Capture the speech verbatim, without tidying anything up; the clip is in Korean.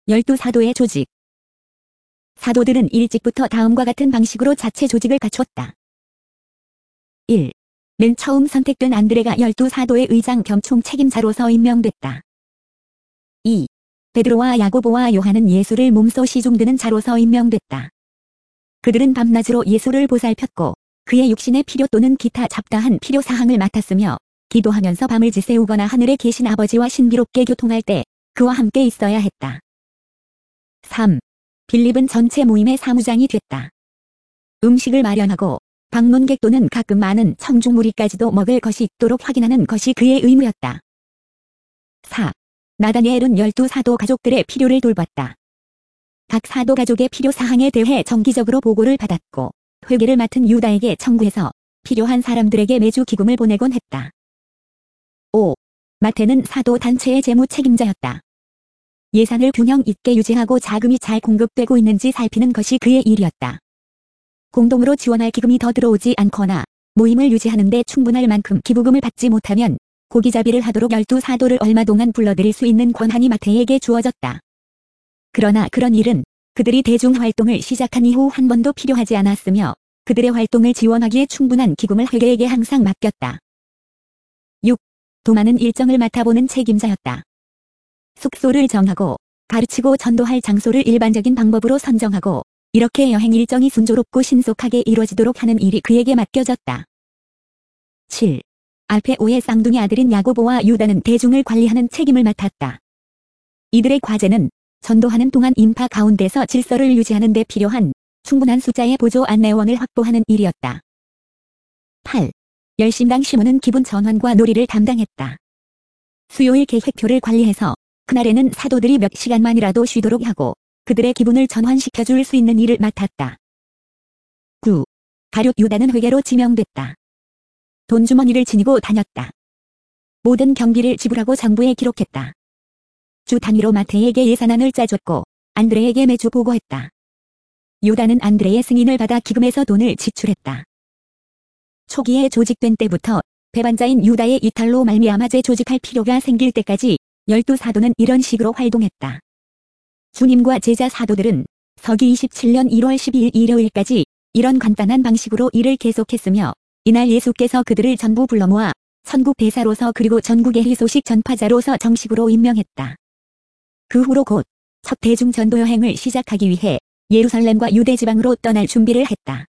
열두 사도의 조직. 사도들은 일찍부터 다음과 같은 방식으로 자체 조직을 갖췄다. 일. 맨 처음 선택된 안드레가 열두 사도의 의장 겸 총책임자로서 임명됐다. 이. 베드로와 야고보와 요한은 예수를 몸소 시중드는 자로서 임명됐다. 그들은 밤낮으로 예수를 보살폈고 그의 육신의 필요 또는 기타 잡다한 필요사항을 맡았으며 기도하면서 밤을 지새우거나 하늘에 계신 아버지와 신비롭게 교통할 때 그와 함께 있어야 했다. 삼. 빌립은 전체 모임의 사무장이 됐다. 음식을 마련하고 방문객 또는 가끔 많은 청중무리까지도 먹을 것이 있도록 확인하는 것이 그의 의무였다. 사. 나다니엘은 열두 사도 가족들의 필요를 돌봤다. 각 사도 가족의 필요사항에 대해 정기적으로 보고를 받았고 회계를 맡은 유다에게 청구해서 필요한 사람들에게 매주 기금을 보내곤 했다. 오. 마태는 사도 단체의 재무 책임자였다. 예산을 균형 있게 유지하고 자금이 잘 공급되고 있는지 살피는 것이 그의 일이었다. 공동으로 지원할 기금이 더 들어오지 않거나 모임을 유지하는 데 충분할 만큼 기부금을 받지 못하면 고기잡이를 하도록 열두 사도를 얼마 동안 불러들일 수 있는 권한이 마태에게 주어졌다. 그러나 그런 일은 그들이 대중활동을 시작한 이후 한 번도 필요하지 않았으며 그들의 활동을 지원하기에 충분한 기금을 회계에게 항상 맡겼다. 육. 도마는 일정을 맡아보는 책임자였다. 숙소를 정하고 가르치고 전도할 장소를 일반적인 방법으로 선정하고 이렇게 여행 일정이 순조롭고 신속하게 이루어지도록 하는 일이 그에게 맡겨졌다. 칠. 알페오의 쌍둥이 아들인 야고보와 유다는 대중을 관리하는 책임을 맡았다. 이들의 과제는 전도하는 동안 인파 가운데서 질서를 유지하는 데 필요한 충분한 숫자의 보조 안내원을 확보하는 일이었다. 팔. 열심당 시몬은 기분 전환과 놀이를 담당했다. 수요일 계획표를 관리해서 그날에는 사도들이 몇 시간만이라도 쉬도록 하고 그들의 기분을 전환시켜줄 수 있는 일을 맡았다. 구. 가룟 유다는 회계로 지명됐다. 돈주머니를 지니고 다녔다. 모든 경비를 지불하고 정부에 기록했다. 주 단위로 마태에게 예산안을 짜줬고 안드레에게 매주 보고했다. 유다는 안드레의 승인을 받아 기금에서 돈을 지출했다. 초기에 조직된 때부터 배반자인 유다의 이탈로 말미암아 재조직할 필요가 생길 때까지 열두 사도는 이런 식으로 활동했다. 주님과 제자 사도들은 서기 이십칠 년 일월 십이일 일요일까지 이런 간단한 방식으로 일을 계속했으며 이날 예수께서 그들을 전부 불러 모아 천국 대사로서 그리고 전국의 희소식 전파자로서 정식으로 임명했다. 그 후로 곧 첫 대중 전도 여행을 시작하기 위해 예루살렘과 유대 지방으로 떠날 준비를 했다.